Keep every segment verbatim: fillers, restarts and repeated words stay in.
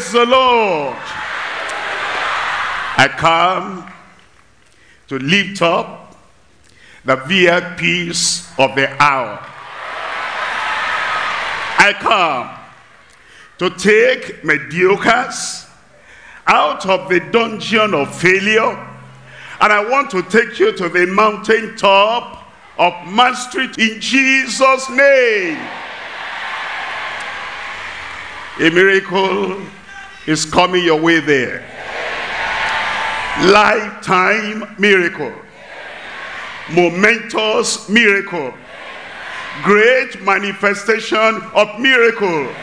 Praise the Lord. I come to lift up the V I Ps of the hour. I come to take mediocres out of the dungeon of failure, and I want to take you to the mountaintop of mastery in Jesus' name. A miracle is coming your way there. Lifetime miracle. Momentous miracle. Great manifestation of miracle.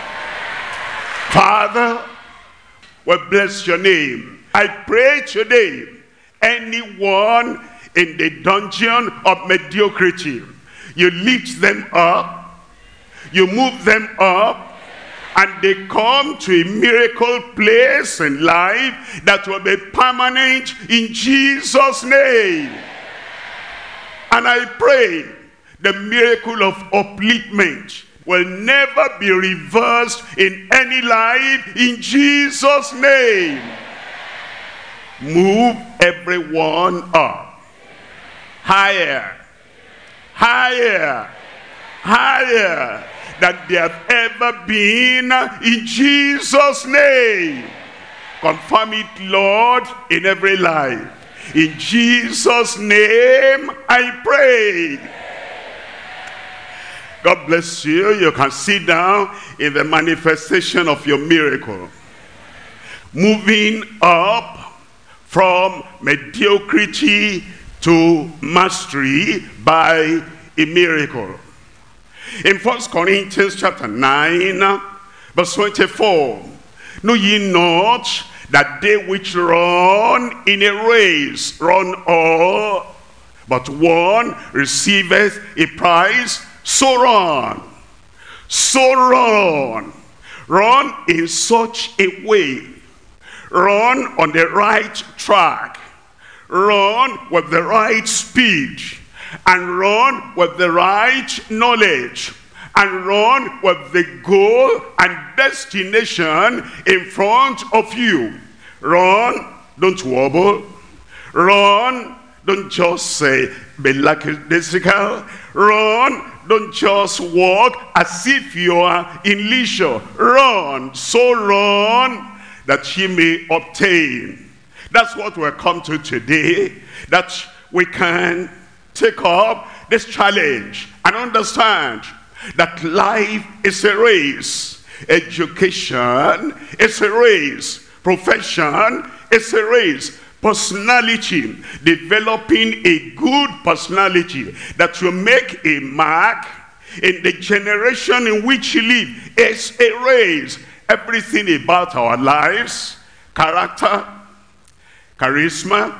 Father, we bless your name. I pray today, anyone in the dungeon of mediocrity, you lift them up, you move them up, and they come to a miracle place in life that will be permanent in Jesus' name. And I pray the miracle of upliftment will never be reversed in any life in Jesus' name. Move everyone up. Higher, higher, higher than they have ever been in Jesus' name. Confirm it, Lord, in every life. In Jesus' name I pray. God bless you. You can sit down in the manifestation of your miracle. Moving up from mediocrity to mastery by a miracle. In First Corinthians chapter nine, verse twenty-four, know ye not that they which run in a race run all, but one receiveth a prize? So run, so run, run in such a way, run on the right track, run with the right speed, and run with the right knowledge, and run with the goal and destination in front of you. Run, don't wobble. Run, don't just say be lackadaisical. Run, don't just walk as if you are in leisure. Run, so run that ye may obtain. That's what we'll come to today, that we can take up this challenge and understand that life is a race. Education is a race. Profession is a race. Personality, developing a good personality that will make a mark in the generation in which you live is a race. Everything about our lives, character, charisma,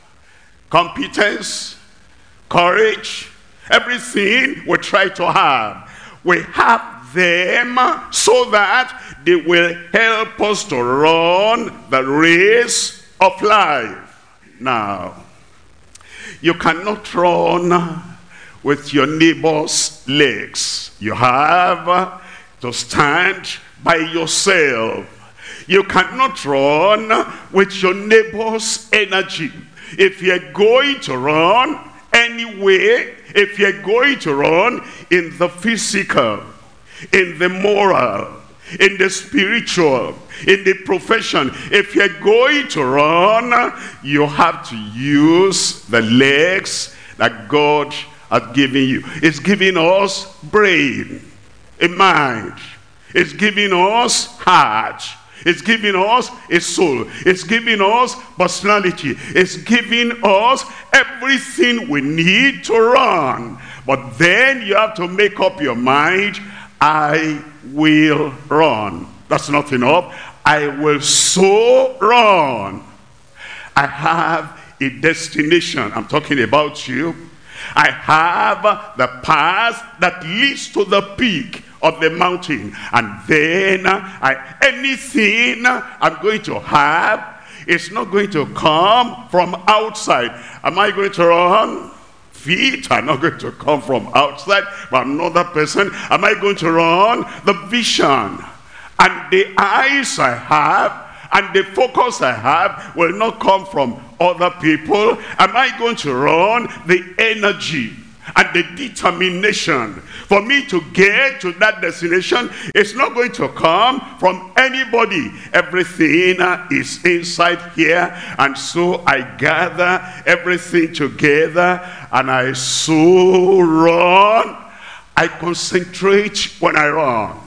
competence, courage, everything we try to have, we have them so that they will help us to run the race of life. Now, you cannot run with your neighbor's legs. You have to stand by yourself. You cannot run with your neighbor's energy. If you're going to run anyway, if you're going to run in the physical, in the moral, in the spiritual, in the profession, if you're going to run, you have to use the legs that God has given you. It's giving us brain, a mind. It's giving us heart. It's giving us a soul. It's giving us personality. It's giving us everything we need to run. But then you have to make up your mind, I will run. That's not enough. I will so run. I have a destination. I'm talking about you. I have the path that leads to the peak of the mountain, and then I, anything I'm going to have is not going to come from outside. Am I going to run? Feet are not going to come from outside, but another person. Am I going to run? The vision And the eyes I have and the focus I have will not come from other people. Am I going to run the energy and the determination for me to get to that destination? It's not going to come from anybody. Everything is inside here, and so I gather everything together and I so run. I concentrate when I run.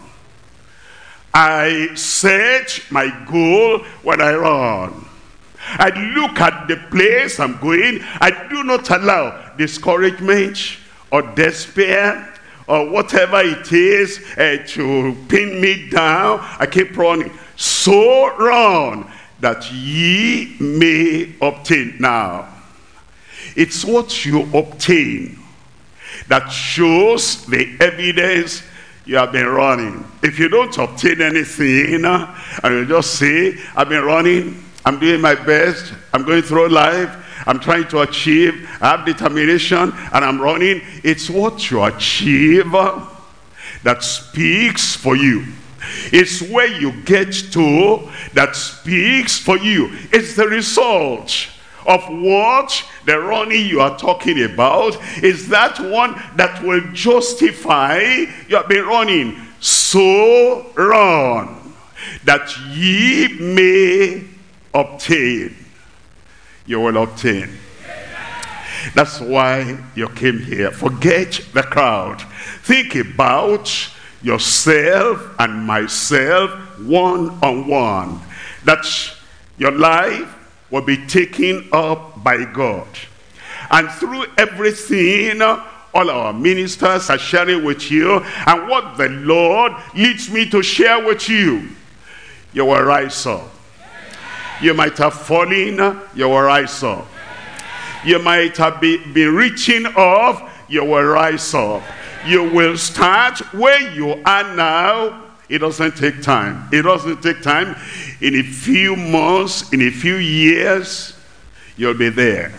I set my goal when I run. I look at the place I'm going. I do not allow discouragement or despair or whatever it is uh, to pin me down. I keep running. So run that ye may obtain. Now, it's what you obtain that shows the evidence you have been running. If you don't obtain anything, uh, and you just say, I've been running, I'm doing my best, I'm going through life, I'm trying to achieve, I have determination, and I'm running. It's what you achieve that speaks for you. It's where you get to that speaks for you. It's the result of what the running you are talking about is that one that will justify you have been running. So run that ye may obtain. You will obtain. That's why you came here. Forget the crowd. Think about yourself and myself one on one. That your life will be taken up by God. And through everything, all our ministers are sharing with you, and what the Lord leads me to share with you, you will rise up. You might have fallen, you will rise up. You might have be, been reaching up, you will rise up. You will start where you are now. It doesn't take time. It doesn't take time. In a few months, in a few years, you'll be there.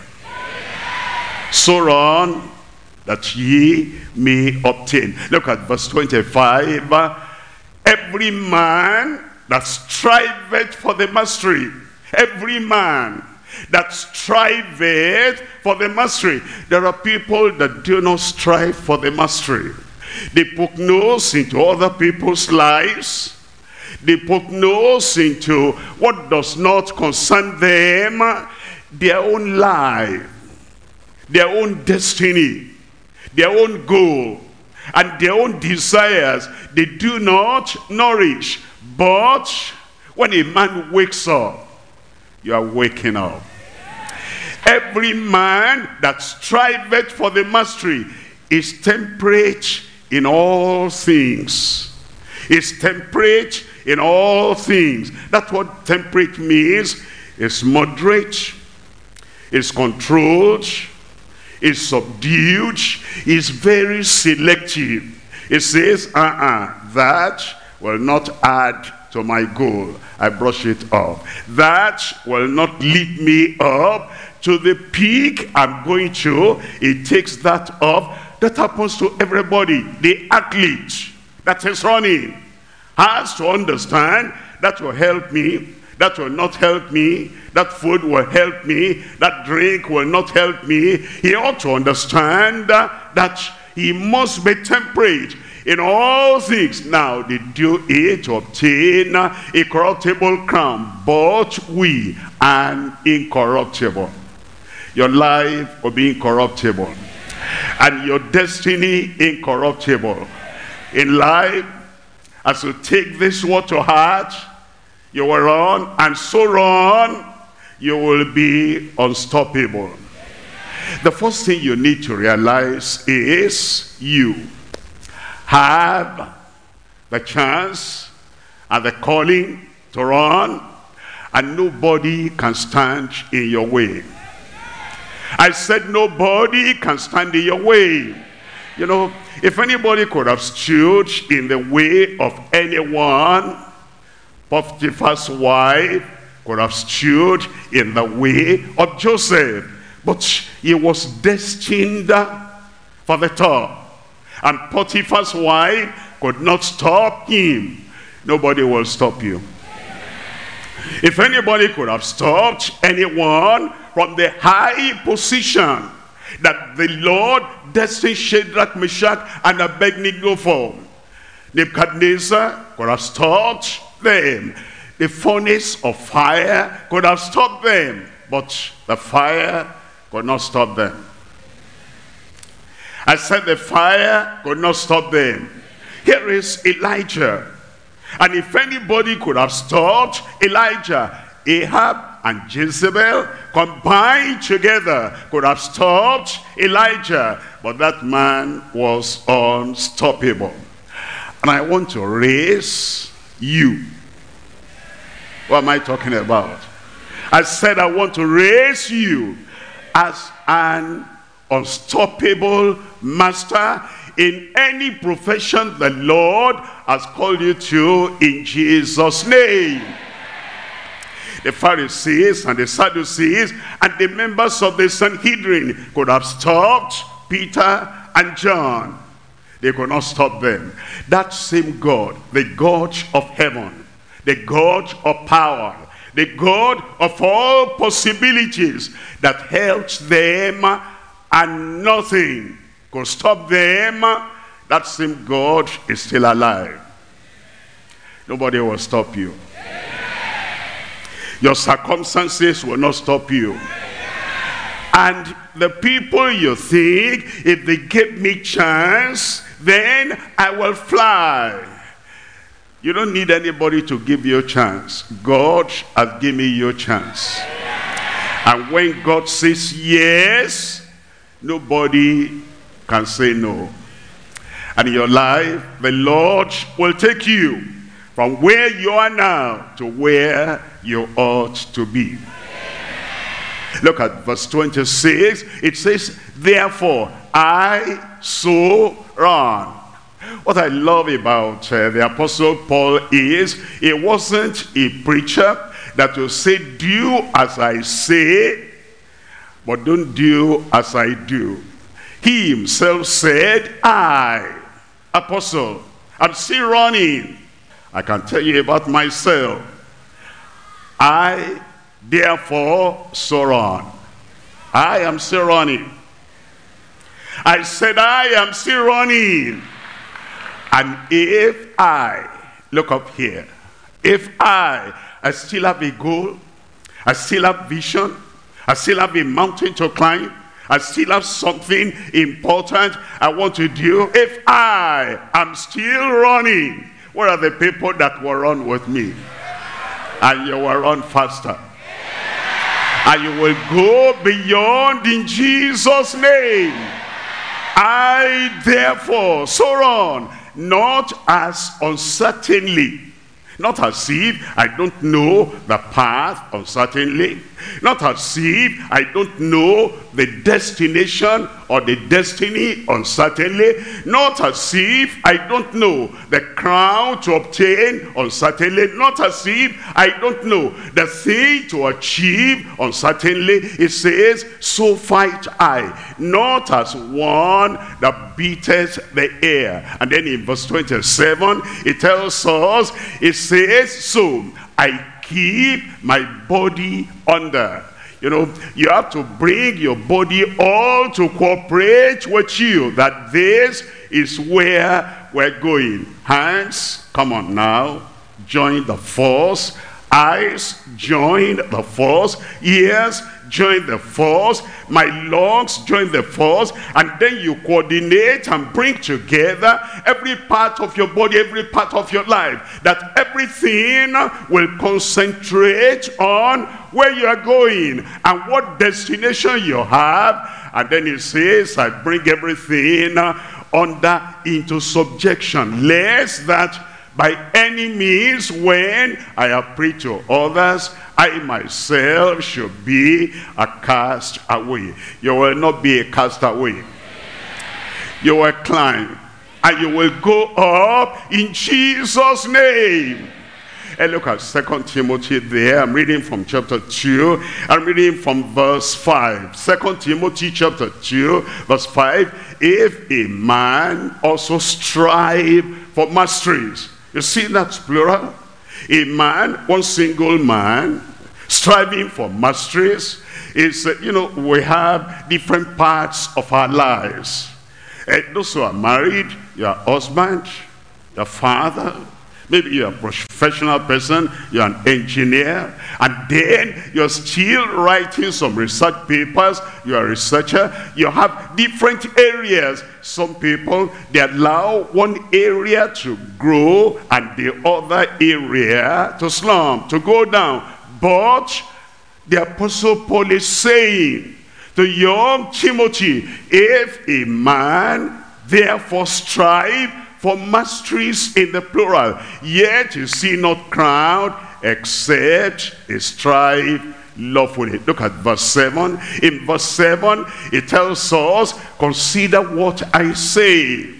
So run that ye may obtain. Look at verse twenty-five. Every man that striveth for the mastery. Every man that striveth for the mastery. There are people that do not strive for the mastery. They poke nose into other people's lives. They poke nose into what does not concern them. Their own life, their own destiny, their own goal, and their own desires. They do not nourish. But when a man wakes up, you are waking up. Every man that striveth for the mastery is temperate in all things. Is temperate in all things. That's what temperate means. It's moderate, it's controlled, it's subdued, it's very selective. It says, uh-uh, that will not add to my goal. I brush it off. That will not lead me up to the peak I'm going to. It takes that off. That happens to everybody. The athlete that is running has to understand that will help me, that will not help me, that food will help me, that drink will not help me. He ought to understand that he must be temperate in all things. Now they do it to obtain a corruptible crown, but we an incorruptible. Your life will be incorruptible, and your destiny incorruptible. In life, as you take this word to heart, you will run, and so run, you will be unstoppable. The first thing you need to realize is you have the chance and the calling to run, and nobody can stand in your way. I said nobody can stand in your way. You know, if anybody could have stood in the way of anyone, Potiphar's wife could have stood in the way of Joseph. But he was destined for the top. And Potiphar's wife could not stop him. nobody will stop you. If anybody could have stopped anyone from the high position that the Lord destined Shadrach, Meshach, and Abednego for, Nebuchadnezzar could have stopped them. The furnace of fire could have stopped them, but the fire could not stop them. I said the fire could not stop them. Here is Elijah. And if anybody could have stopped Elijah, Ahab and Jezebel combined together could have stopped Elijah. But that man was unstoppable. And I want to raise you. What am I talking about? I said I want to raise you as an unstoppable master in any profession the Lord has called you to, in Jesus' name. The Pharisees and the Sadducees and the members of the Sanhedrin could have stopped Peter and John. They could not stop them. That same God, the God of heaven, the God of power, the God of all possibilities, that helped them and nothing could stop them, that same God is still alive. Nobody will stop you. Your circumstances will not stop you. And the people you think, if they give me chance, then I will fly. You don't need anybody to give you a chance. God has given you a chance. And when God says yes, nobody can say no. And in your life, the Lord will take you from where you are now to where you ought to be. Look at verse twenty-six. It says, therefore I so run. What I love about uh, the Apostle Paul is, he wasn't a preacher that will say, do as I say, but don't do as I do. He himself said, I, Apostle, I'm still running. I can tell you about myself. I, therefore, so run. I am still running. I said, I am still running. And if I, look up here, if I, I still have a goal, I still have vision, I still have a mountain to climb, I still have something important I want to do. If I am still running, what are the people that will run with me? And you will run faster. And you will go beyond in Jesus' name. I therefore so run, not as uncertainly. Not as if I don't know the path uncertainly. Not as if I don't know the destination or the destiny uncertainly. Not as if I don't know the crown to obtain uncertainly. Not as if I don't know the thing to achieve uncertainly. It says, so fight I, not as one that beateth the air. And then in verse twenty-seven, it tells us, it says, so I keep my body under. You know, you have to bring your body all to cooperate with you, that this is where we're going. Hands, come on now, join the force. Eyes, join the force. Ears, join the force. My lungs, join the force. And then you coordinate and bring together every part of your body, every part of your life, that everything will concentrate on where you are going and what destination you have. And then it says, I bring everything under into subjection, lest that by any means, when I have preached to others, I myself should be a cast away. You will not be a cast away. You will climb and you will go up in Jesus' name. And look at Second Timothy there. I'm reading from chapter two. I'm reading from verse five. Second Timothy chapter two, verse five. If a man also strive for masteries, You see, that's plural. A man, one single man, striving for masteries, is, uh, you know, we have different parts of our lives. Uh, those who are married, your husband, your father, maybe you're a professional person, you're an engineer, and then you're still writing some research papers, you're a researcher, you have different areas. Some people, they allow one area to grow and the other area to slump, to go down. But the Apostle Paul is saying to young Timothy, if a man therefore strive for masteries in the plural, yet you see not crowned, except he strive lawfully. Look at verse seven. In verse seven, it tells us, consider what I say.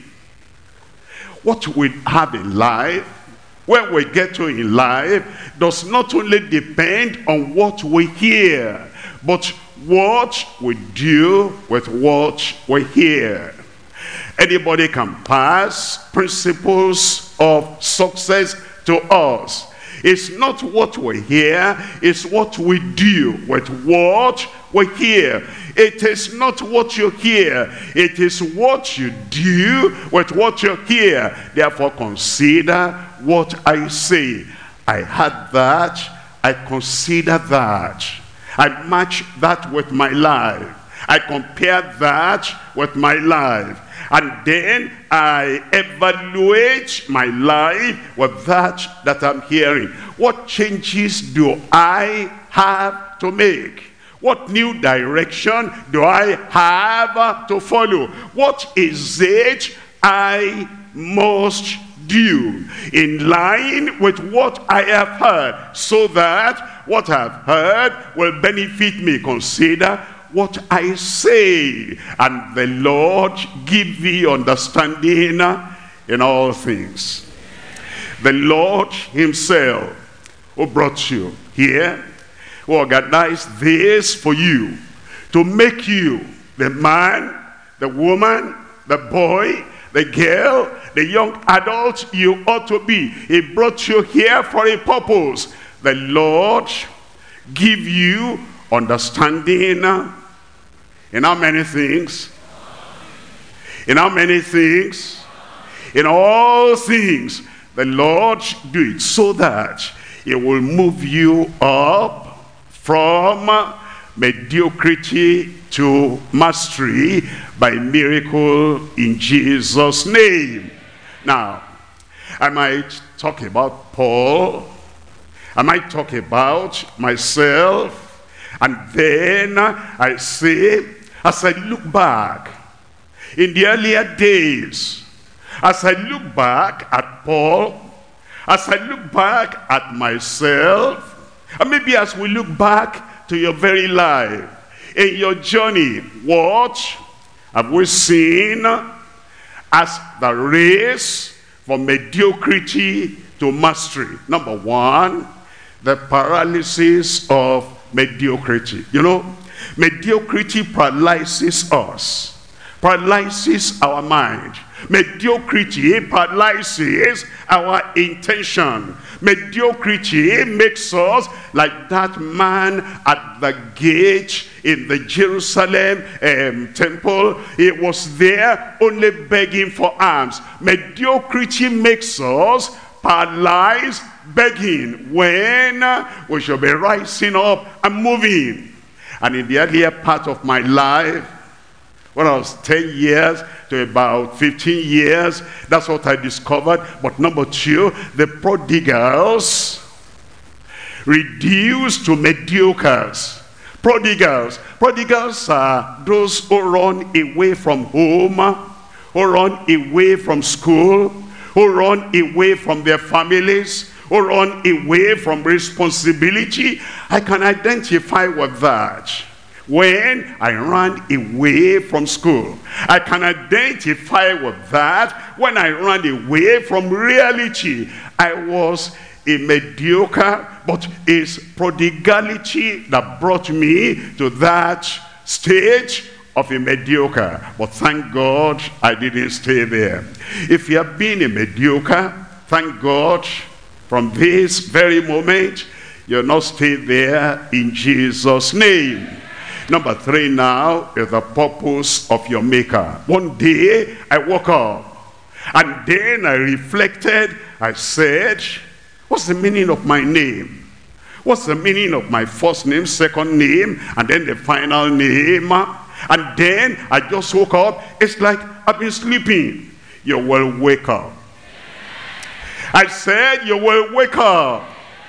What we have in life, where we get to in life, does not only depend on what we hear, but what we do with what we hear. Anybody can pass principles of success to us. It's not what we hear, it's what we do with what we hear. It is not what you hear, it is what you do with what you hear. Therefore consider what I say. I had that, I consider that. I match that with my life. I compare that with my life. And then I evaluate my life with that that I'm hearing. What changes do I have to make? What new direction do I have to follow? What is it I must do in line with what I have heard, so that what I've heard will benefit me? Consider what I say, and the Lord give thee understanding in all things. The Lord himself who brought you here, who organized this for you, to make you the man, the woman, the boy, the girl, the young adult you ought to be. He brought you here for a purpose. The Lord give you understanding in how many things? In how many things? In all things. The Lord do it so that it will move you up from mediocrity to mastery by miracle in Jesus' name. Now, I might talk about Paul. I might talk about myself. And then I say, as I look back in the earlier days, as I look back at Paul, as I look back at myself, and maybe as we look back to your very life, in your journey, what have we seen as the race from mediocrity to mastery? Number one, the paralysis of mediocrity. You know, mediocrity paralyzes us, paralyzes our mind. Mediocrity paralyzes our intention. Mediocrity makes us like that man at the gate in the Jerusalem um, temple. He was there only begging for alms. Mediocrity makes us paralyzed, begging, when we should be rising up and moving. And in the earlier part of my life, when I was ten years to about fifteen years, that's what I discovered. But number two, the prodigals reduced to mediocres. Prodigals. Prodigals are those who run away from home, who run away from school, who run away from their families, who run away from responsibility. I can identify with that. When I ran away from school, I can identify with that. When I ran away from reality, I was a mediocre, but it's prodigality that brought me to that stage of a mediocre. But thank God I didn't stay there. If you have been a mediocre thank God, from this very moment, you'll not stay there in Jesus' name. Number three now is the purpose of your maker. One day I woke up and then I reflected. I said, what's the meaning of my name? What's the meaning of my first name, second name, and then the final name? And then I just woke up. It's like I've been sleeping. You will wake up. I said you will wake up.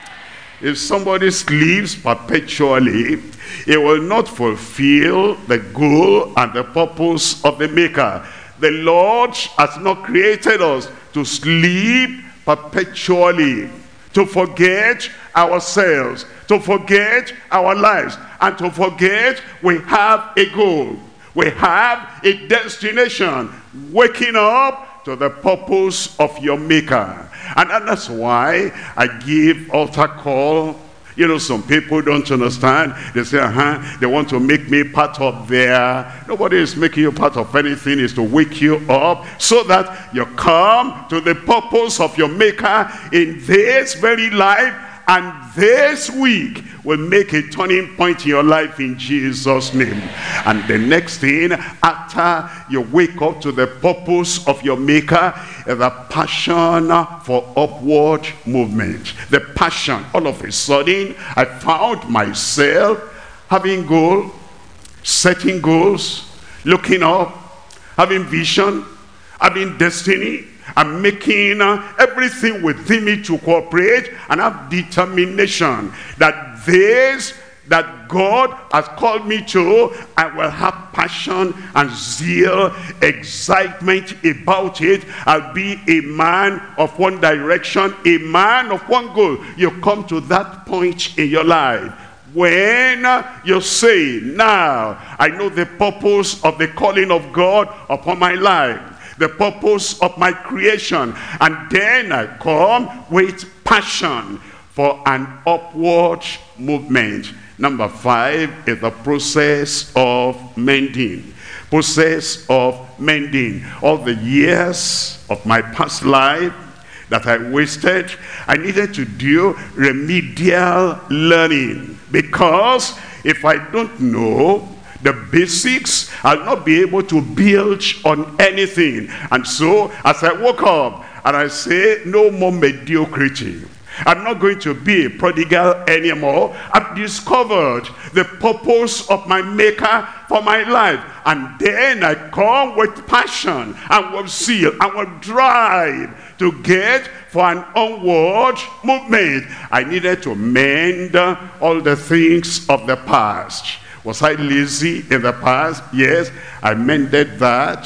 If somebody sleeps perpetually, he will not fulfill the goal and the purpose of the maker. The Lord has not created us to sleep perpetually, to forget ourselves, to forget our lives, and to forget we have a goal. We have a destination, waking up to the purpose of your maker. And that's why I give altar call. You know, some people don't understand. They say, uh-huh, they want to make me part of their... Nobody is making you part of anything. Is to wake you up so that you come to the purpose of your maker in this very life. And this week will make a turning point in your life in Jesus' name. And the next thing, after you wake up to the purpose of your maker, is the passion for upward movement. The passion. All of a sudden, I found myself having goals, setting goals, looking up, having vision, having destiny. I'm making uh, everything within me to cooperate and have determination that this that God has called me to, I will have passion and zeal, excitement about it. I'll be a man of one direction, a man of one goal. You come to that point in your life when you say, now I know the purpose of the calling of God upon my life, the purpose of my creation, and then I come with passion for an upward movement. Number five is the process of mending. Process of mending. All the years of my past life that I wasted, I needed to do remedial learning, because if I don't know the basics, I'll not be able to build on anything. And so as I woke up and I say, no more mediocrity. I'm not going to be a prodigal anymore. I've discovered the purpose of my maker for my life. And then I come with passion and with zeal and with drive to get for an onward movement. I needed to mend all the things of the past. Was I lazy in the past? Yes, I mended that.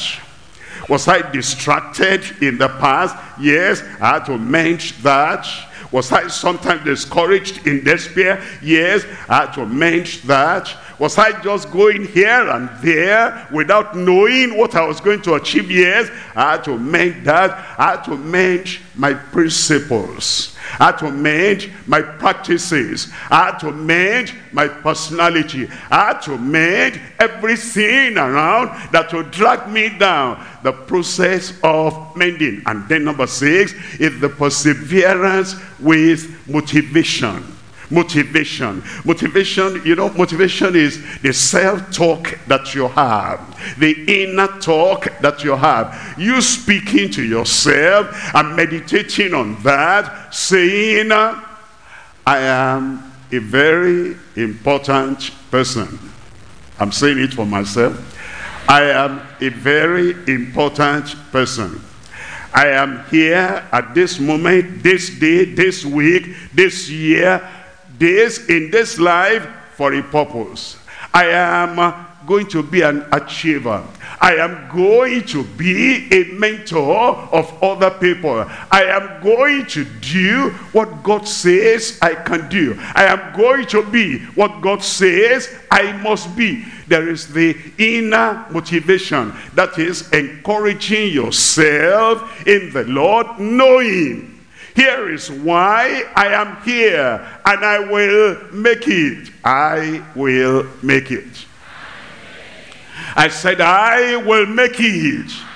Was I distracted in the past? Yes, I had to mend that. Was I sometimes discouraged in despair? Yes, I had to mend that. Was I just going here and there without knowing what I was going to achieve? Yes, I had to mend that. I had to mend my principles. I had to mend my practices. I had to mend my personality. I had to mend everything around that would drag me down. The process of mending. And then number six is the perseverance with motivation. Motivation. Motivation, you know, motivation is the self-talk that you have. The inner talk that you have. You speaking to yourself and meditating on that, saying, I am a very important person. I'm saying it for myself. I am a very important person. I am here at this moment, this day, this week, this year, this in this life for a purpose. I am going to be an achiever. I am going to be a mentor of other people. I am going to do what God says I can do. I am going to be what God says I must be. There is the inner motivation, that is encouraging yourself in the Lord, knowing here is why I am here, and I will make it. I will make it. I said, I will make it.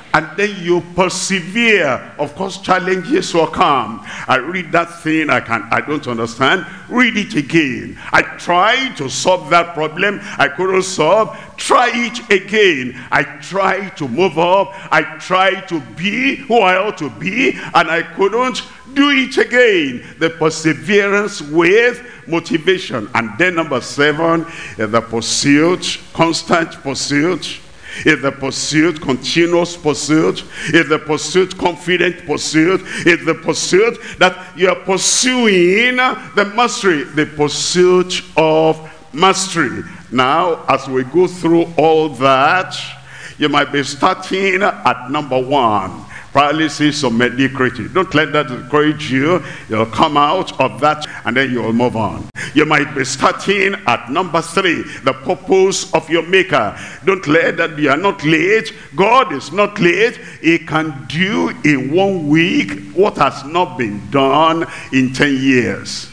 and then you persevere. Of course, challenges will come. I read that thing, I can I don't understand. Read it again. I tried to solve that problem, I couldn't solve. Try it again. I tried to move up, I tried to be who I ought to be, and I couldn't. Do it again. The perseverance with motivation. And then number seven is the pursuit, constant pursuit. Is the pursuit continuous pursuit? Is the pursuit confident pursuit? Is the pursuit that you are pursuing the mastery, the pursuit of mastery? Now, as we go through all that, you might be starting at number one. Paralysis of mediocrity. Don't let that discourage you. You'll come out of that and then you'll move on. You might be starting at number three, the purpose of your maker. Don't let that, you are not late. God is not late. He can do in one week what has not been done in ten years.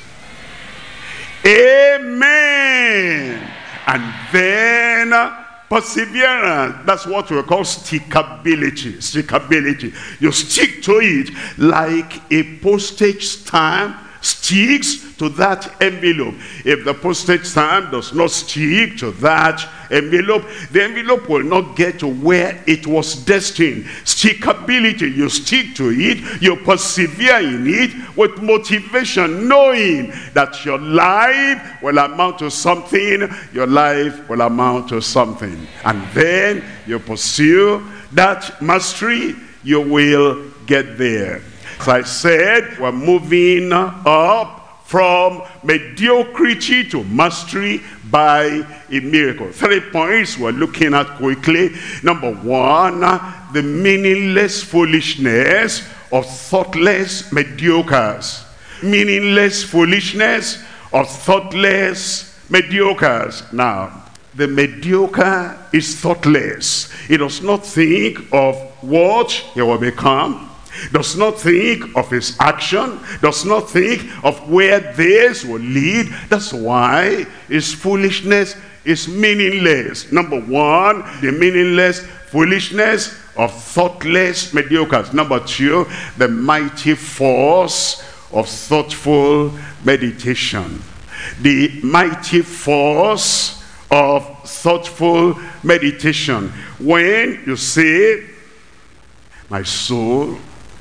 Amen. And then perseverance, that's what we call stickability. Stickability. You stick to it like a postage stamp sticks to that envelope. If the postage stamp does not stick to that envelope, the envelope will not get to where it was destined. Stickability, you stick to it, you persevere in it with motivation, knowing that your life will amount to something, your life will amount to something. And then you pursue that mastery, you will get there. As I said, we're moving up from mediocrity to mastery by a miracle. Three points we're looking at quickly. Number one, the meaningless foolishness of thoughtless mediocres. Meaningless foolishness of thoughtless mediocres. Now, the mediocre is thoughtless. He does not think of what he will become. Does not think of his action, does not think of where this will lead. That's why his foolishness is meaningless. Number one, the meaningless foolishness of thoughtless mediocres. Number two, the mighty force of thoughtful meditation. The mighty force of thoughtful meditation. When you say, my soul,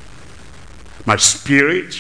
my spirit,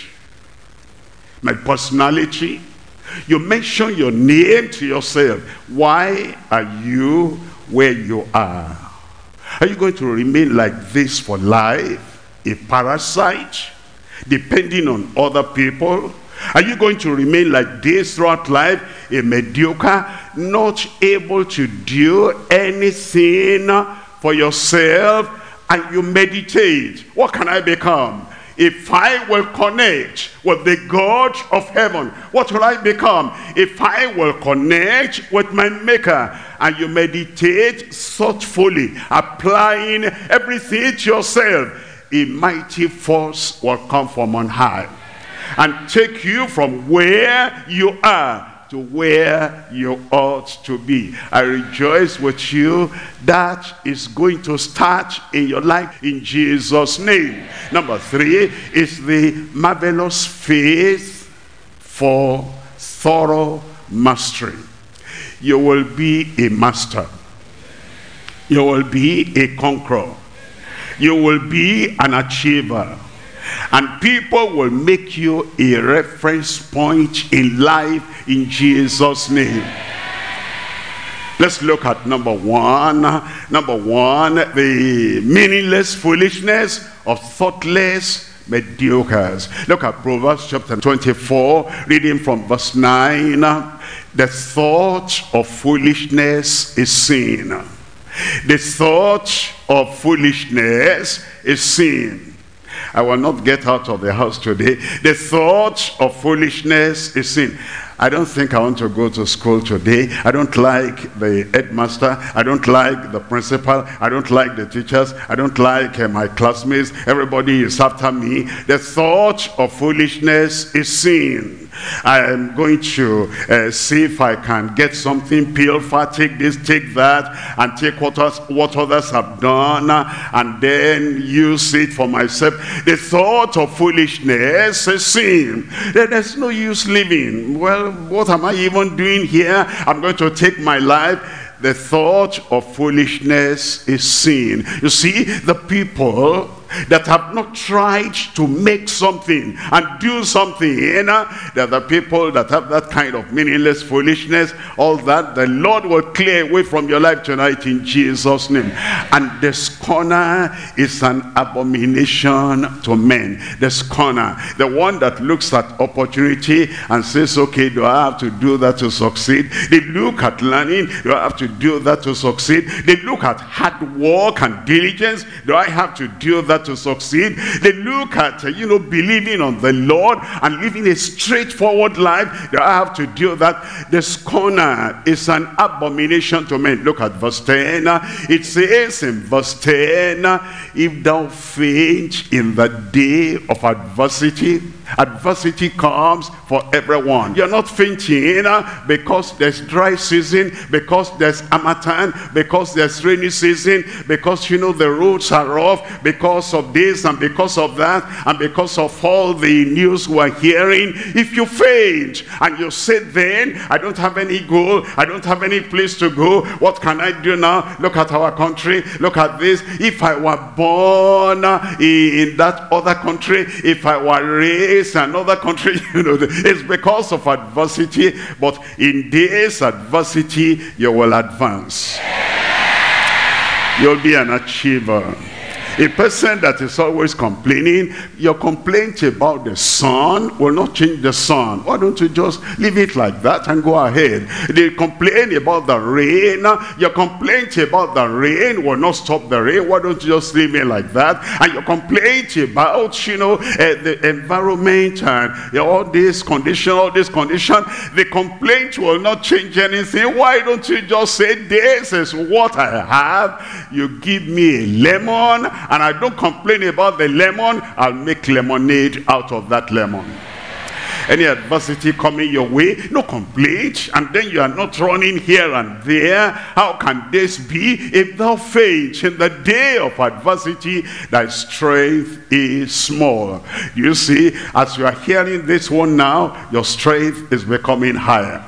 my personality, you mention your name to yourself. Why are you where you are? Are you going to remain like this for life? A parasite, depending on other people? Are you going to remain like this throughout life? A mediocre, not able to do anything for yourself, and you meditate. What can I become? If I will connect with the God of heaven, what will I become? If I will connect with my maker, and you meditate thoughtfully, applying everything to yourself, a mighty force will come from on high and take you from where you are to where you ought to be. I rejoice with you. That is going to start in your life in Jesus' name. Number three is the marvelous faith for thorough mastery. You will be a master. You will be a conqueror. You will be an achiever. And people will make you a reference point in life in Jesus' name. Let's look at number one. Number one, the meaningless foolishness of thoughtless mediocres. Look at Proverbs chapter twenty-four, reading from verse nine. The thought of foolishness is sin. The thought of foolishness is sin. I will not get out of the house today. The thought of foolishness is sin. I don't think I want to go to school today. I don't like the headmaster. I don't like the principal. I don't like the teachers. I don't like uh, my classmates. Everybody is after me. The thought of foolishness is sin. I'm going to uh, see if I can get something, peel, fat, take this, take that, and take what, us, what others have done, and then use it for myself. The thought of foolishness is sin. There's no use living. Well, what am I even doing here? I'm going to take my life. The thought of foolishness is sin. You see, the people that have not tried to make something and do something, you know, they're the people that have that kind of meaningless foolishness, all that. The Lord will clear away from your life tonight in Jesus' name. And the scorner is an abomination to men. The scorner, the one that looks at opportunity and says, okay, do I have to do that to succeed? They look at learning, do I have to do that to succeed? They look at hard work and diligence, do I have to do that to succeed? They look at, uh, you know, believing on the Lord and living a straightforward life. They have to do that. The scorner is an abomination to men. Look at verse ten. It says in verse ten, if thou faint in the day of adversity, adversity comes for everyone. You're not fainting because there's dry season, because there's harmattan, because there's rainy season, because, you know, the roads are rough, because of this and because of that, and because of all the news we're hearing. If you faint and you say, then I don't have any goal, I don't have any place to go, what can I do now? Look at our country, look at this. If I were born in that other country, if I were raised another country, you know, it's because of adversity. But in this adversity, you will advance. You'll be an achiever. A person that is always complaining, your complaint about the sun will not change the sun. Why don't you just leave it like that and go ahead? They complain about the rain. Your complaint about the rain will not stop the rain. Why don't you just leave it like that? And your complaint about, you know, uh, the environment and you know, all this condition, all this condition, the complaint will not change anything. Why don't you just say, this is what I have. You give me a lemon, and I don't complain about the lemon, I'll make lemonade out of that lemon. Any adversity coming your way, no complaint, and then you are not running here and there. How can this be? If thou faint in the day of adversity, thy strength is small. You see, as you are hearing this one now, your strength is becoming higher.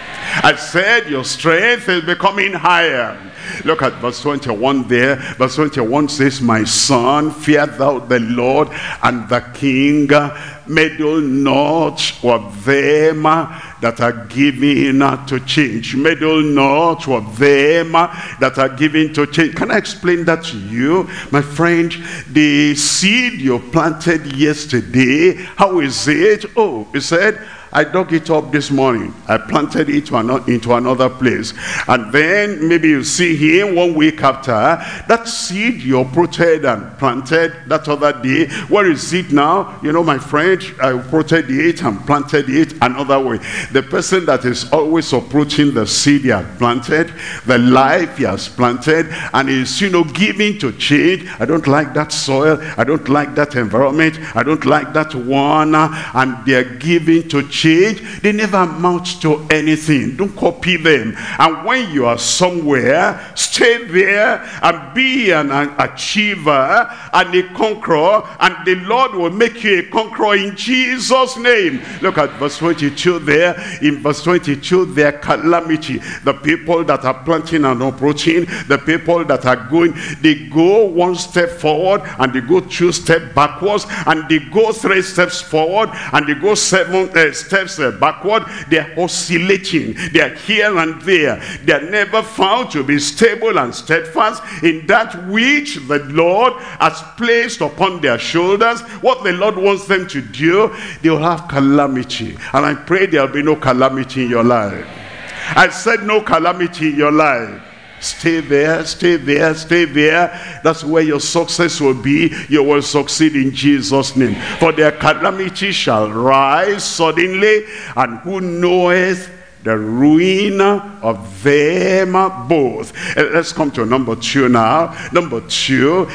I said your strength is becoming higher. Look at verse twenty-one there. Verse twenty-one says, my son, fear thou the Lord and the king. Meddle not with them that are given to change. Meddle not with them that are given to change. Can I explain that to you? My friend, the seed you planted yesterday, how is it? Oh, he said, I dug it up this morning. I planted it into another place. And then maybe you see him one week after. That seed you uprooted and planted that other day, where is it now? You know, my friend, I uprooted it and planted it another way. The person that is always uprooting the seed he had planted, the life he has planted, and is, you know, giving to change. I don't like that soil. I don't like that environment. I don't like that one. And they're giving to change. They never amount to anything. Don't copy them. And when you are somewhere, stay there and be an, an achiever and a conqueror, and the Lord will make you a conqueror in Jesus' name. Look at verse twenty-two there. In verse twenty-two, their calamity, the people that are planting and approaching, the people that are going, they go one step forward and they go two steps backwards, and they go three steps forward and they go seven uh, steps backward. They are oscillating. They are here and there. They are never found to be stable and steadfast in that which the Lord has placed upon their shoulders. What the Lord wants them to do, they will have calamity. And I pray there will be no calamity in your life. I said no calamity in your life. Stay there, stay there, stay there. That's where your success will be. You will succeed in Jesus' name. For their calamity shall rise suddenly, and who knoweth the ruin of them both. Let's come to number two now. Number two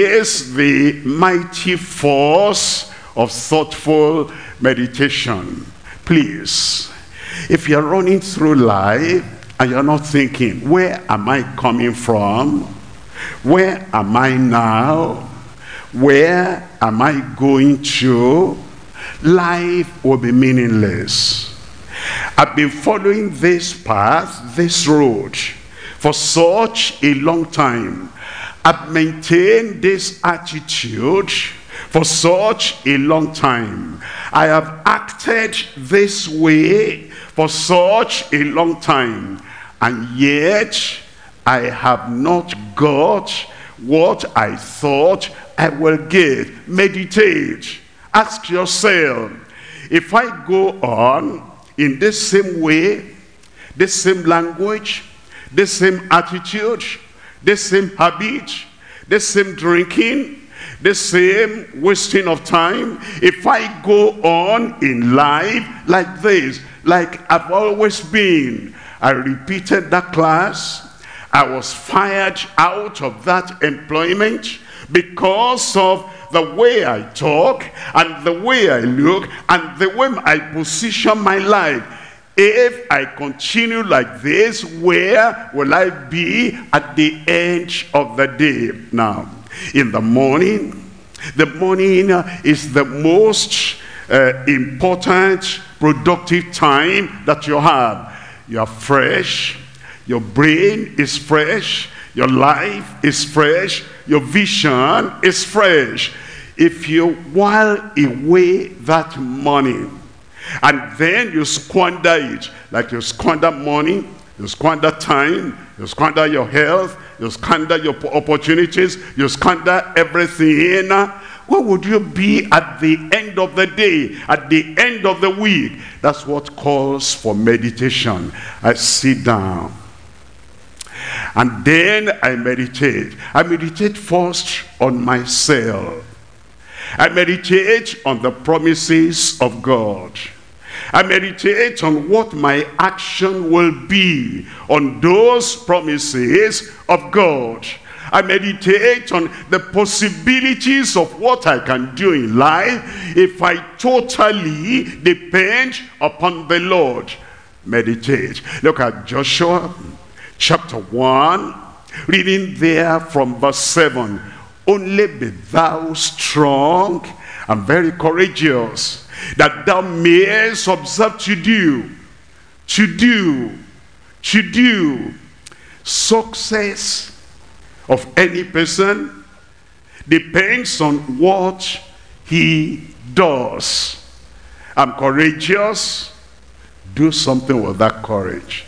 is the mighty force of thoughtful meditation. Please, if you're running through life and you're not thinking, where am I coming from? Where am I now? Where am I going to? Life will be meaningless. I've been following this path, this road, for such a long time. I've maintained this attitude for such a long time. I have acted this way for such a long time. And yet, I have not got what I thought I will get. Meditate. Ask yourself, if I go on in this same way, this same language, this same attitude, this same habit, this same drinking, this same wasting of time, if I go on in life like this, like I've always been, I repeated that class, I was fired out of that employment because of the way I talk and the way I look and the way I position my life. If I continue like this, where will I be at the end of the day? Now, in the morning, the morning is the most uh, important, productive time that you have. You are fresh, your brain is fresh, your life is fresh, your vision is fresh. If you while away that money, and then you squander it, like you squander money, you squander time, you squander your health, you squander your opportunities, you squander everything, where would you be at the end of the day, at the end of the week? That's what calls for meditation. I sit down, and then I meditate. I meditate first on myself. I meditate on the promises of God. I meditate on what my action will be on those promises of God. I meditate on the possibilities of what I can do in life if I totally depend upon the Lord. Meditate. Look at Joshua chapter one, reading there from verse seven. Only be thou strong and very courageous, that thou mayest observe to do, to do, to do. Success of any person depends on what he does. I'm courageous, do something with that courage.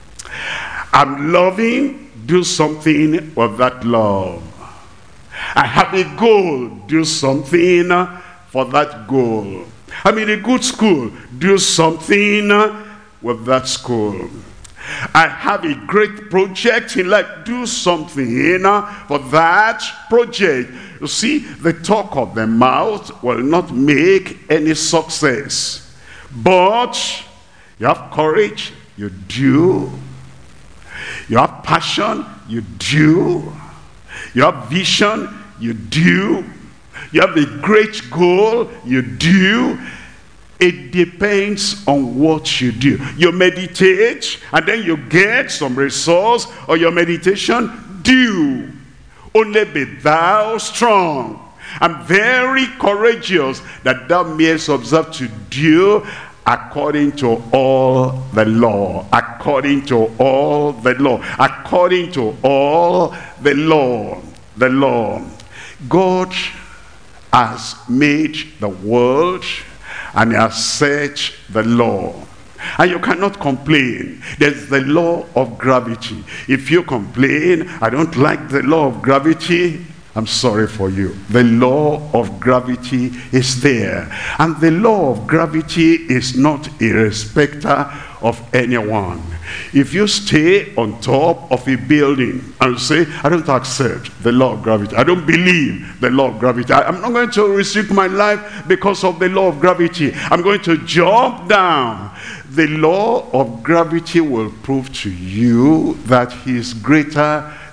I'm loving, do something with that love. I have a goal, do something for that goal. I'm in a good school, do something with that school. I have a great project in life, do something for that project. You see, the talk of the mouth will not make any success. But you have courage, you do. You have passion, you do. You have vision, you do. You have a great goal, you do. It depends on what you do. You meditate, and then you get some results, or your meditation, do. Only be thou strong and very courageous, that thou mayest observe to do according to all the law, according to all the law, according to all the law, the law. God has made the world, and he has set the law. And you cannot complain. There's the law of gravity. If you complain, I don't like the law of gravity, I'm sorry for you. The law of gravity is there. And the law of gravity is not a respecter of anyone. If you stay on top of a building and say, I don't accept the law of gravity, I don't believe the law of gravity, I, I'm not going to restrict my life because of the law of gravity, I'm going to jump down, the law of gravity will prove to you that he is greater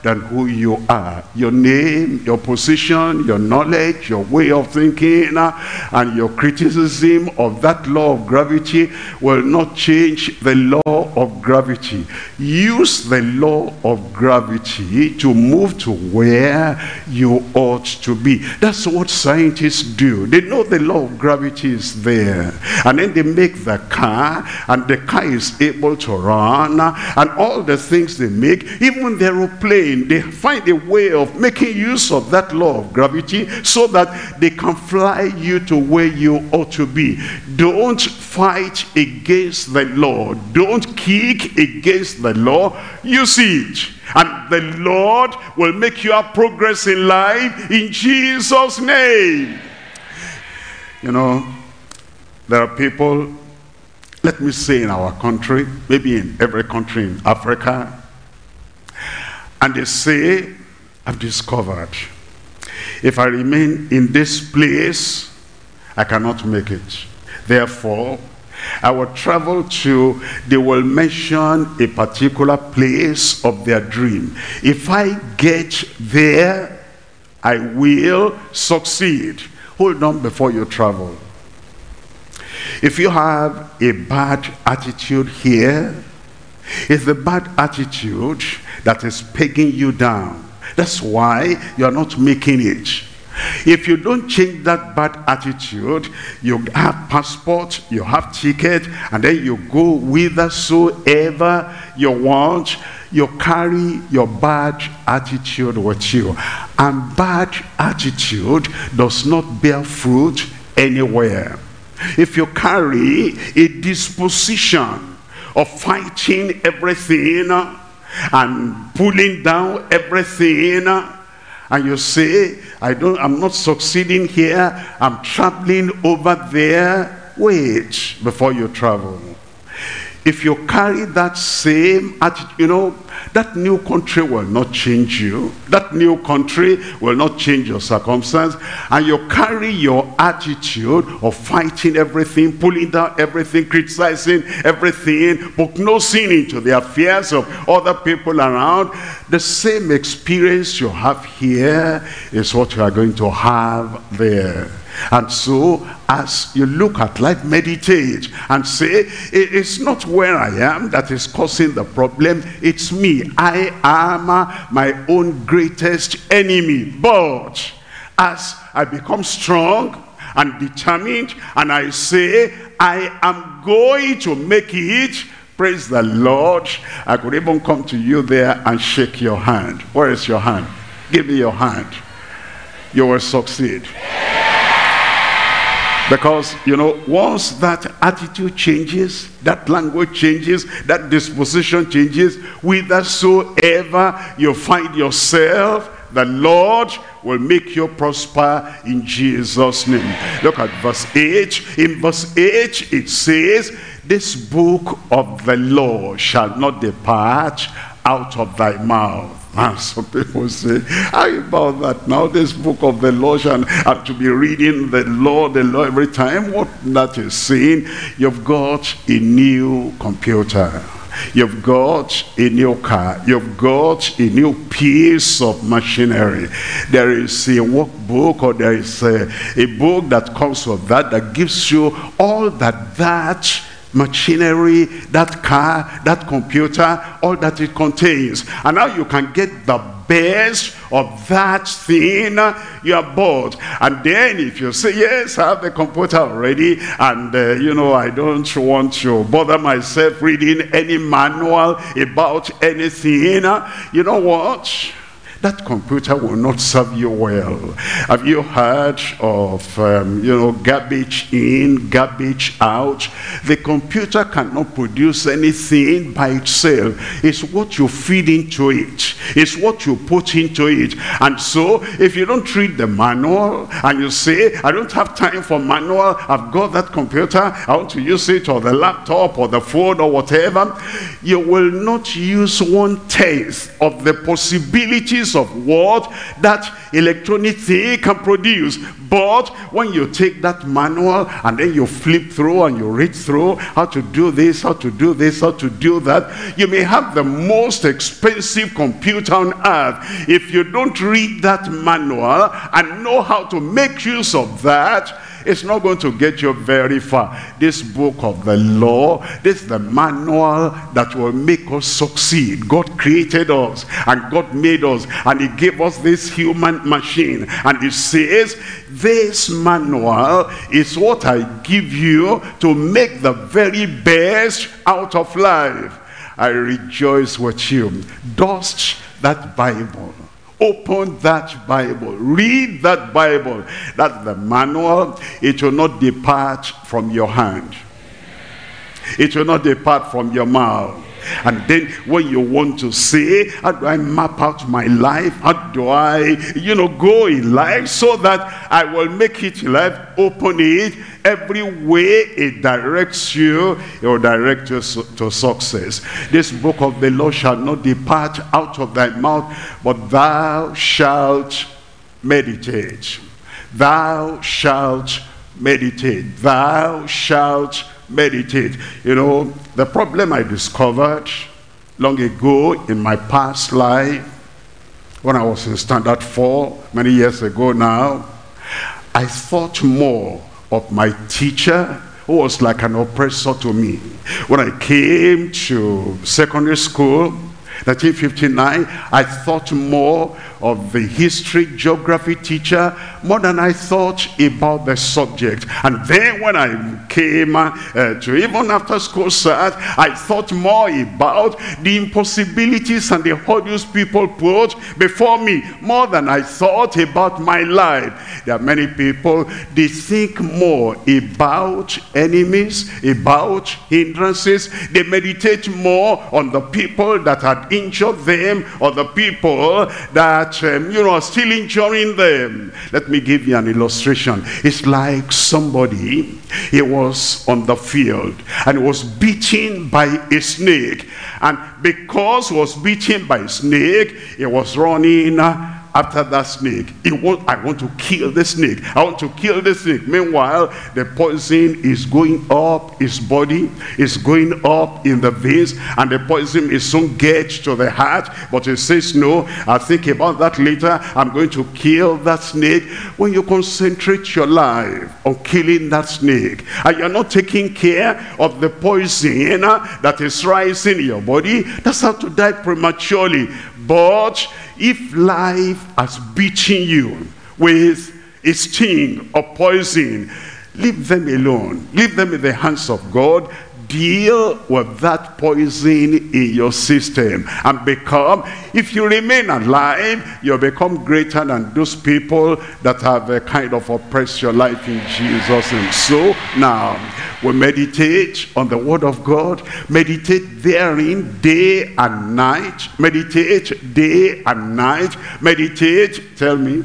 than who you are. Your name, your position, your knowledge, your way of thinking, uh, and your criticism of that law of gravity will not change the law of gravity. Use the law of gravity to move to where you ought to be. That's what scientists do. They know the law of gravity is there, and then they make the car, and the car is able to run, and all the things they make, even the aeroplane, they find a way of making use of that law of gravity so that they can fly you to where you ought to be. Don't fight against the law. Don't kick against the law. Use it, and the Lord will make you have progress in life in Jesus' name. You know, there are people, let me say in our country, maybe in every country in Africa, and they say, I've discovered, if I remain in this place, I cannot make it. Therefore, I will travel to, they will mention a particular place of their dream. If I get there, I will succeed. Hold on before you travel. If you have a bad attitude here, it's the bad attitude that is pegging you down. That's why you are not making it. If you don't change that bad attitude, you have passport, you have ticket, and then you go whithersoever you want, you carry your bad attitude with you. And bad attitude does not bear fruit anywhere. If you carry a disposition of fighting everything and pulling down everything, and you say, I don't, I'm not succeeding here, I'm traveling over there, wait before you travel. If you carry that same attitude, you know, that new country will not change you. That new country will not change your circumstance. And you carry your attitude of fighting everything, pulling down everything, criticizing everything, prognosing into the affairs of other people around. The same experience you have here is what you are going to have there. And so, as you look at life, meditate and say, it's not where I am that is causing the problem, it's me. I am my own greatest enemy. But as I become strong and determined, and I say, I am going to make it, praise the Lord, I could even come to you there and shake your hand. Where is your hand? Give me your hand. You will succeed. Because, you know, once that attitude changes, that language changes, that disposition changes, whithersoever you find yourself, the Lord will make you prosper in Jesus' name. Look at verse eight. In verse eight, it says, this book of the law shall not depart out of thy mouth. And some people say, how about that now? This book of the law shall have to be reading the law, the law every time. What that is saying, you've got a new computer. You've got a new car. You've got a new piece of machinery. There is a workbook, or there is a, a book that comes with that, that gives you all that that machinery, that car, that computer, all that it contains. And now you can get the best of that thing you are bought. And then if you say, yes, I have the computer already, and uh, you know, I don't want to bother myself reading any manual about anything, you know what? That computer will not serve you well. Have you heard of, um, you know, garbage in, garbage out? The computer cannot produce anything by itself. It's what you feed into it. It's what you put into it. And so, if you don't read the manual, and you say, I don't have time for manual, I've got that computer, I want to use it, or the laptop, or the phone, or whatever, you will not use one-tenth of the possibilities of what that electronic thing can produce. But when you take that manual and then you flip through and you read through how to do this, how to do this, how to do that, you may have the most expensive computer on earth. If you don't read that manual and know how to make use of that, it's not going to get you very far. This book of the law, this is the manual that will make us succeed. God created us and God made us and he gave us this human machine. And he says, this manual is what I give you to make the very best out of life. I rejoice with you. Dust that Bible. Open that Bible. Read that Bible. That's the manual. It will not depart from your hand. It will not depart from your mouth. And then when you want to say, how do I map out my life? How do I, you know, go in life so that I will make it in life? Open it. Every way it directs you, it will direct you to success. This book of the law shall not depart out of thy mouth, but thou shalt meditate. Thou shalt meditate. Thou shalt meditate. You know, the problem I discovered long ago in my past life, when I was in standard four, many years ago now, I thought more of my teacher, who was like an oppressor to me. When I came to secondary school, nineteen fifty-nine, I thought more of the history, geography teacher, more than I thought about the subject. And then when I came uh, to even after school start, I thought more about the impossibilities and the hurdles people put before me, more than I thought about my life. There are many people, they think more about enemies, about hindrances. They meditate more on the people that had injured them, or the people that um, you know, are still injuring them. Let me give you an illustration. It's like somebody, he was on the field and he was beaten by a snake, and because he was beaten by a snake, he was running uh, after that snake. He want, I want to kill the snake. I want to kill the snake. Meanwhile, the poison is going up his body, is going up in the veins, and the poison is soon get to the heart. But he says, no, I'll think about that later. I'm going to kill that snake. When you concentrate your life on killing that snake, and you're not taking care of the poison that is rising in your body, that's how to die prematurely. But if life has beaten you with a sting or poison, leave them alone. Leave them in the hands of God. Deal with that poison in your system and become, if you remain alive, you'll become greater than those people that have a kind of oppressed your life in Jesus' name. So now we meditate on the word of God, meditate therein day and night, meditate day and night, meditate, tell me,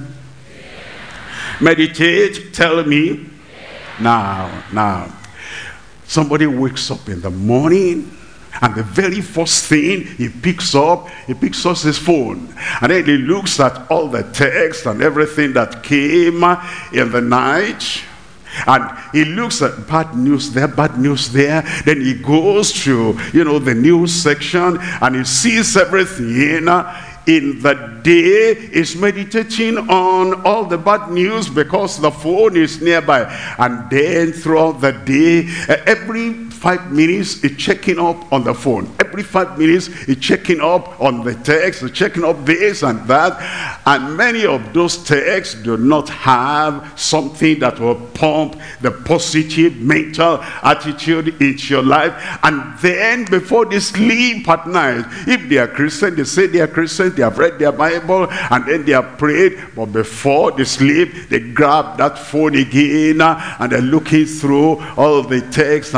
meditate, tell me, now, now. Somebody wakes up in the morning, and the very first thing he picks up, he picks up his phone. And then he looks at all the text and everything that came in the night. And he looks at bad news there, bad news there. Then he goes to, you know, the news section, and he sees everything in the day, is meditating on all the bad news because the phone is nearby. And then throughout the day, uh, every five minutes he's checking up on the phone. Every five minutes he's checking up on the text, he's checking up this and that. And many of those texts do not have something that will pump the positive mental attitude into your life. And then before they sleep at night, if they are Christian, they say they are Christian, they have read their Bible, and then they have prayed, but before they sleep, they grab that phone again, and they're looking through all the texts and WhatsApp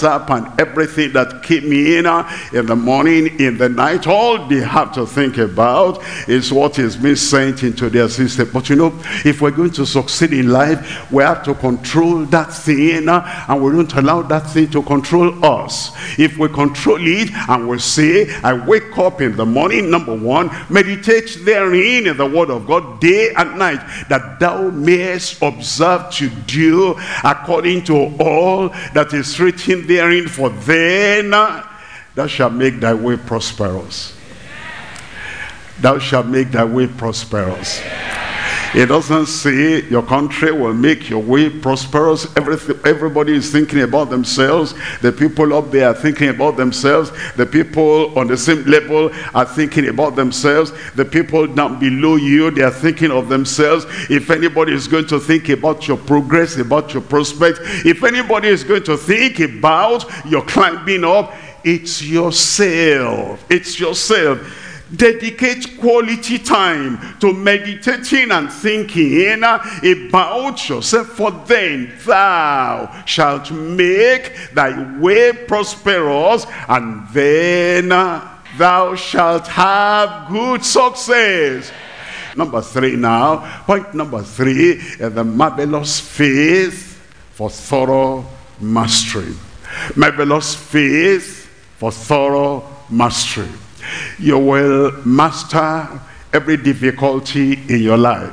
WhatsApp and everything that came in uh, in the morning, in the night. All they have to think about is what is being sent into their system. But you know, if we're going to succeed in life, we have to control that thing, uh, and we don't allow that thing to control us. If we control it and we say, I wake up in the morning, number one, meditate therein in the word of God day and night, that thou mayest observe to do according to all that is written therein, for then thou shalt make thy way prosperous. Thou shalt make thy way prosperous. It doesn't say your country will make your way prosperous. Everything, everybody is thinking about themselves. The people up there are thinking about themselves. The people on the same level are thinking about themselves. The people down below you, they are thinking of themselves. If anybody is going to think about your progress, about your prospect, if anybody is going to think about your climbing up, it's yourself. It's yourself. Dedicate quality time to meditating and thinking about yourself, for then thou shalt make thy way prosperous, and then thou shalt have good success. Number three now. Point number three is the marvelous faith for thorough mastery. Marvelous faith for thorough mastery. You will master every difficulty in your life.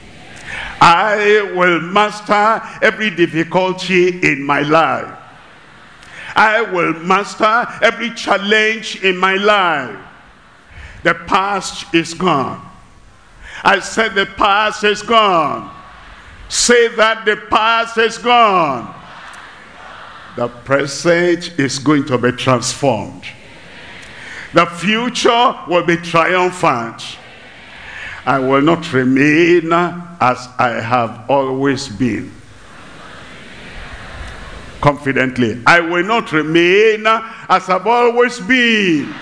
I will master every difficulty in my life. I will master every challenge in my life. The past is gone. I said the past is gone. Say that the past is gone. The present is going to be transformed. The future will be triumphant. I will not remain as I have always been. Confidently, I will not remain as I've always been.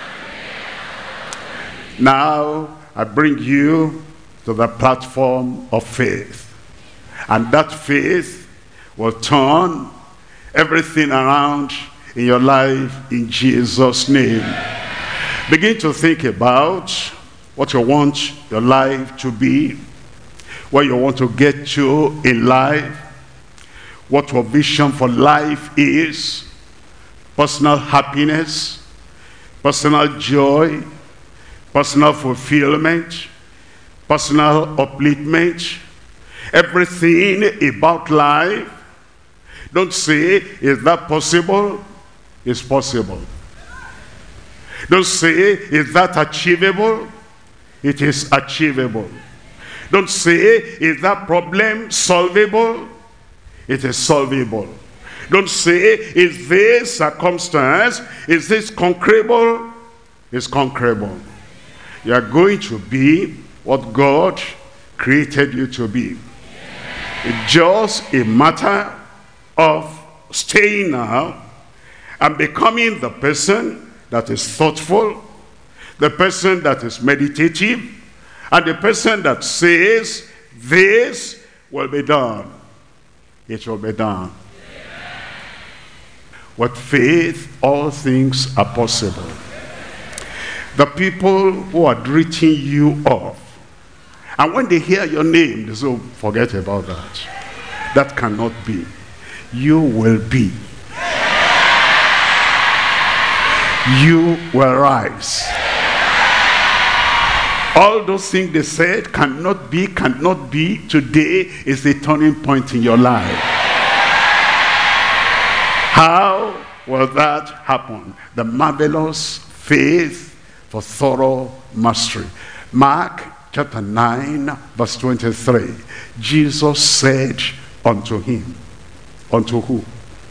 Now, I bring you to the platform of faith. And that faith will turn everything around in your life in Jesus' name. Begin to think about what you want your life to be, where you want to get to in life, what your vision for life is, personal happiness, personal joy, personal fulfillment, personal upliftment, everything about life. Don't say, is that possible? It's possible. Don't say, is that achievable? It is achievable. Don't say, is that problem solvable? It is solvable. Don't say, is this circumstance, is this conquerable? It's conquerable. You are going to be what God created you to be. It's just a matter of staying now and becoming the person that is thoughtful, the person that is meditative, and the person that says, this will be done. It will be done. With faith, all things are possible. The people who are greeting you off, and when they hear your name, they say, oh, forget about that. That cannot be. You will be. You will rise. All those things they said cannot be, cannot be. Today is the turning point in your life. How will that happen? The marvelous faith for thorough mastery. Mark chapter nine verse twenty-three. Jesus said unto him, unto who?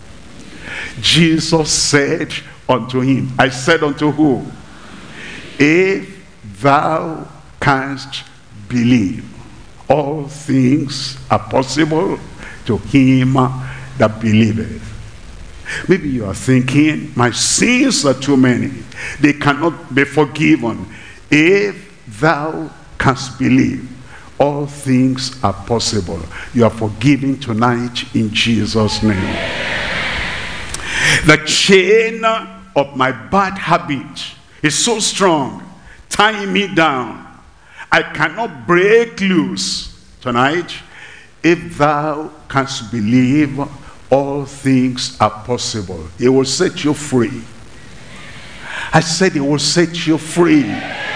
Jesus said unto him, I said unto who? If thou canst believe, all things are possible to him that believeth. Maybe you are thinking, my sins are too many, they cannot be forgiven. If thou canst believe, all things are possible. You are forgiven tonight in Jesus' name. The chain of my bad habit is so strong, tying me down. I cannot break loose. Tonight, if thou canst believe, all things are possible. It will set you free. I said it will set you free.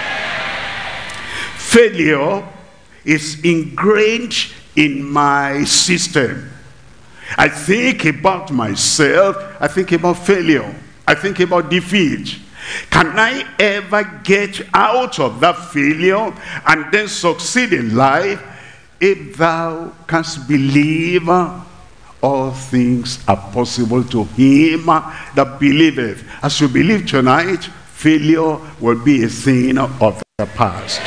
Failure is ingrained in my system. I think about myself. I think about failure. I think about defeat. Can I ever get out of that failure and then succeed in life? If thou canst believe, all things are possible to him that believeth. As you believe tonight, failure will be a thing of the past.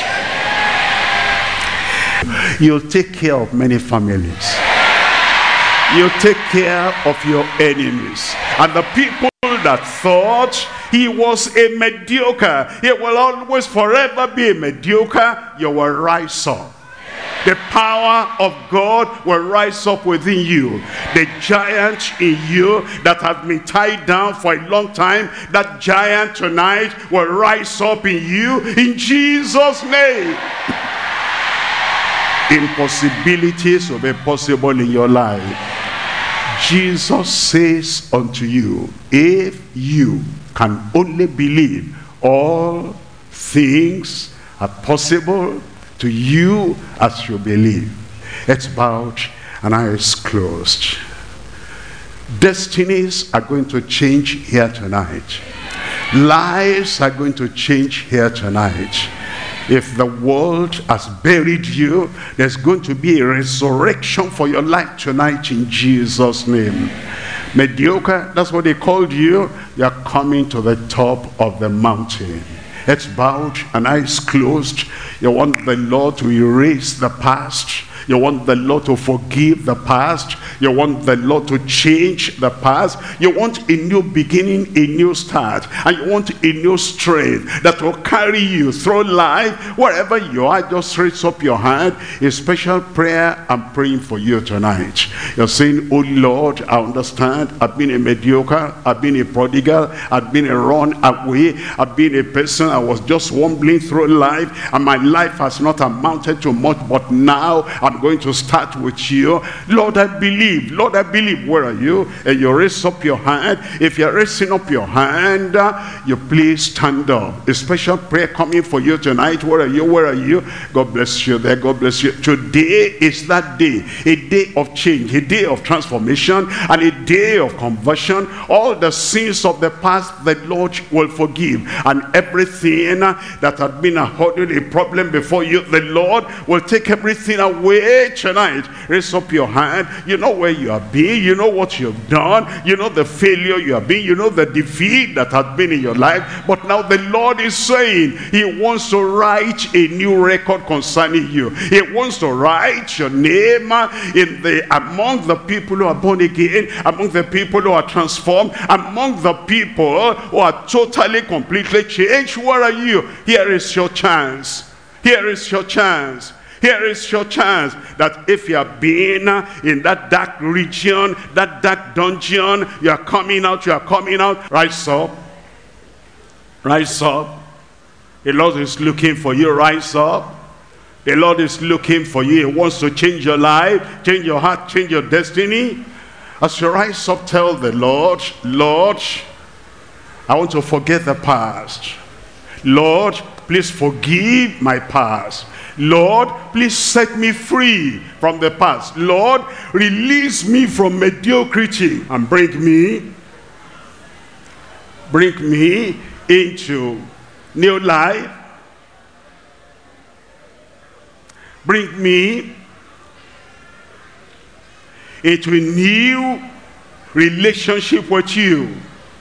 You'll take care of many families. You'll take care of your enemies. And the people that thought he was a mediocre, he will always forever be a mediocre, you will rise up. The power of God will rise up within you. The giant in you that has been tied down for a long time, that giant tonight will rise up in you in Jesus' name. Impossibilities will be possible in your life. Jesus says unto you, if you can only believe, all things are possible to you as you believe. It's bowed and eyes closed. Destinies are going to change here tonight. Lives are going to change here tonight. If the world has buried you, there's going to be a resurrection for your life tonight in Jesus' name. Mediocre, that's what they called you. You're coming to the top of the mountain. Heads bowed and eyes closed. You want the Lord to erase the past. You want the Lord to forgive the past. You want the Lord to change the past. You want a new beginning, a new start. And you want a new strength that will carry you through life. Wherever you are, just raise up your hand. A special prayer I'm praying for you tonight. You're saying, oh Lord, I understand. I've been a mediocre. I've been a prodigal. I've been a runaway. I've been a person. I was just wambling through life. And my life has not amounted to much. But now I'm I'm going to start with you. Lord, I believe. Lord, I believe. Where are you? And you raise up your hand. If you're raising up your hand, uh, you please stand up. A special prayer coming for you tonight. Where are you? Where are you? God bless you there. God bless you. Today is that day. A day of change. A day of transformation. And a day of conversion. All the sins of the past, the Lord will forgive. And everything that had been a hurdle, a problem before you, the Lord will take everything away tonight. Raise up your hand. You know where you have been. You know what you've done. You know the failure you have been. You know the defeat that has been in your life. But now the Lord is saying he wants to write a new record concerning you. He wants to write your name in the among the people who are born again, among the people who are transformed, among the people who are totally, completely changed. Where are you? Here is your chance. Here is your chance. Here is your chance that if you have been in that dark region, that dark dungeon, you are coming out, you are coming out. Rise up. Rise up. The Lord is looking for you. Rise up. The Lord is looking for you. He wants to change your life, change your heart, change your destiny. As you rise up, tell the Lord, Lord, I want to forget the past. Lord, please forgive my past. Lord, please set me free from the past. Lord, release me from mediocrity and bring me, bring me into new life. Bring me into a new relationship with you.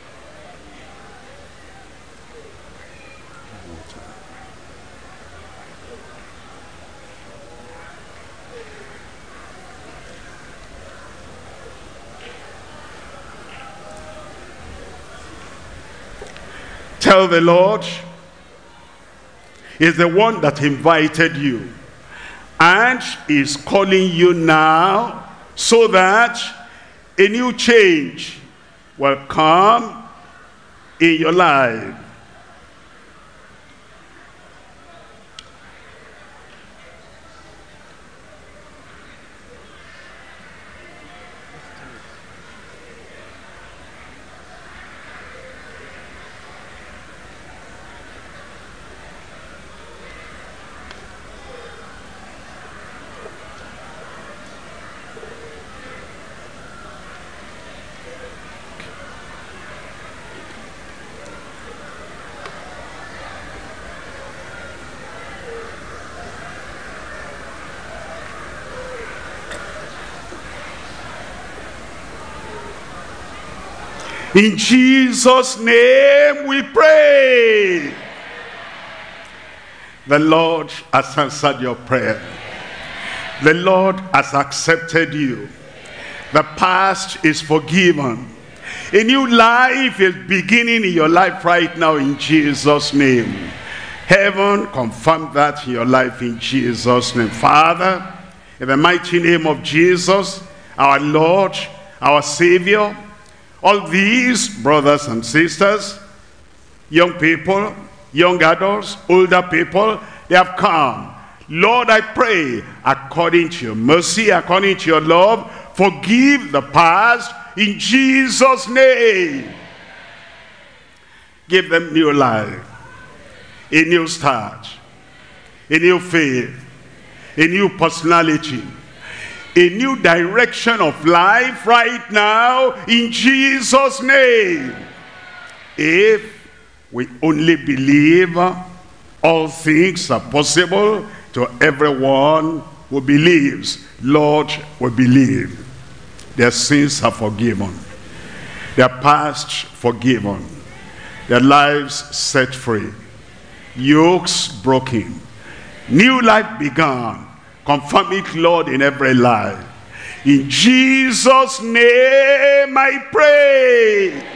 Tell the Lord, is the one that invited you and is calling you now so that a new change, will come in your life. In Jesus' name we pray. The Lord has answered your prayer. The Lord has accepted you. The past is forgiven. A new life is beginning in your life right now in Jesus' name. Heaven confirm that in your life in Jesus' name. Father, in the mighty name of Jesus, our Lord, our Savior, all these brothers and sisters, young people, young adults, older people, they have come. Lord, I pray, according to your mercy, according to your love, forgive the past in Jesus' name. Give them new life, a new start, a new faith, a new personality, a new direction of life right now in Jesus' name. If we only believe, all things are possible to everyone who believes. Lord, we believe. Their sins are forgiven. Their past forgiven. Their lives set free. Yokes broken. New life begun. Confirm it, Lord, in every life. In Jesus' name I pray.